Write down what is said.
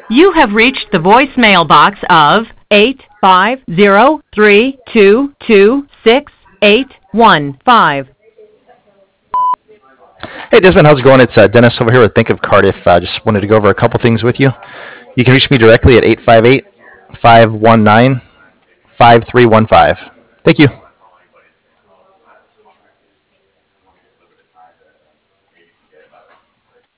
You have reached the voicemail box of 85032268815. Hey, Desmond, how's it going? It's Dennis over here with Bank of Cardiff. Just wanted to go over a couple things with you. You can reach me directly at 858 519 5315. Thank you.